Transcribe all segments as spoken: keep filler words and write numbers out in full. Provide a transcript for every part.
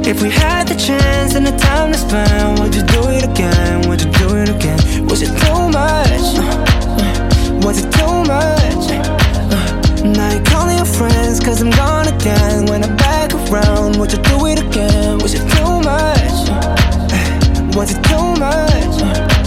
If we had the chance and the time to spend, would you do it again? Would you do it again? Was it too much? Was it too much? Now you're calling your friends cause I'm gone again. When I'm back around, would you do it again? Was it too much? Was it too much?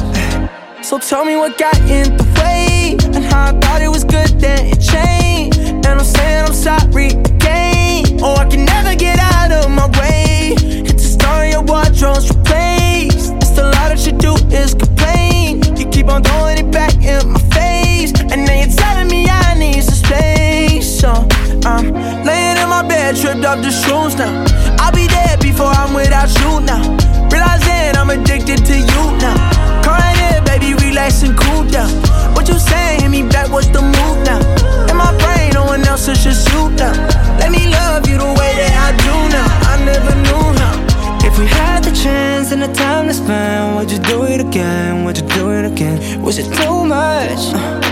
So tell me what got in the way, and how I thought it was good, then it changed. And I'm saying I'm sorry again. Oh, I can never get out of my way. It's a story of wardrobes replaced. It's a lot that you do is complain. You keep on throwing it back in my face, and then you're telling me I need some space. So I'm laying in my bed, tripped up the shrooms now. I'll be dead before I'm without you now. Realizing I'm addicted to you now. Come right here, baby, relax and cool down. What you saying? Hit me back, what's the move now? In my brain, no one else, it's just you now. Let me love you the way that I do now. I never knew how. If we had the chance and the time to spend, would you do it again? Would you do it again? Was it too much?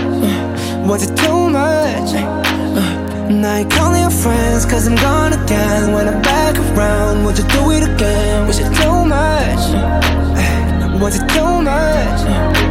Was it too much? Now you're calling your friends cause I'm gone again. When I'm back around, would you do it again? Was it too much? Was it too much?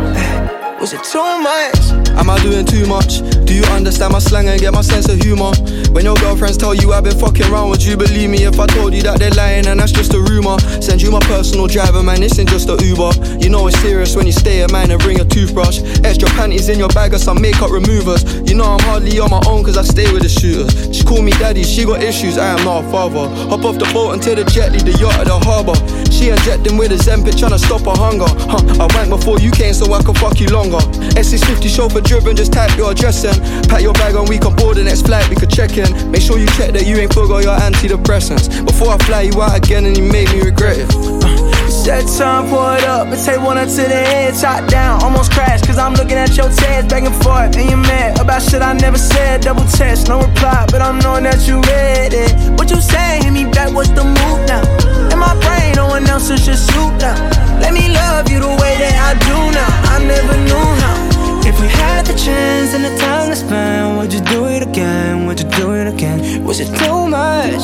Was it too much? Am I doing too much? Do you understand my slang and get my sense of humour? When your girlfriends tell you I've been fucking around, would you believe me if I told you that they're lying and that's just a rumour? Send you my personal driver, man, this ain't just a Uber. You know it's serious when you stay at mine and bring a toothbrush. Extra panties in your bag or some makeup removers. You know I'm hardly on my own cause I stay with the shooters. She call me daddy, she got issues, I am not a father. Hop off the boat until the jet lead the yacht at the harbour. She injecting with a Zempic tryna stop her hunger. Huh, I went before you came so I could fuck you longer. S six fifty chauffeur driven, just type your address in. Pack your bag and we can board the next flight, we could check in. Make sure you check that you ain't forgot your antidepressants before I fly you out again and you made me regret it. Set time, pour it up, and take one up to the head, top down, almost crash, cause I'm looking at your text back and forth, and you're mad about shit I never said, double text, no reply, but I'm knowing that you read it. What you saying, hit me back, what's the move now? In my brain, no one else is just you now. Let me love you the way that I do now, I never knew how. If we had the chance and the time to spend, would you do it again, would you do it again? Was it too much?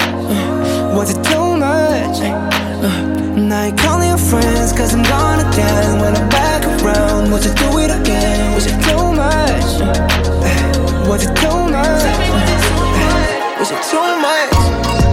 Was it too much? Now you're calling your friends cause I'm gone again. When I'm back around, would you do it again? Was it too much? Was it too much? Was it too much?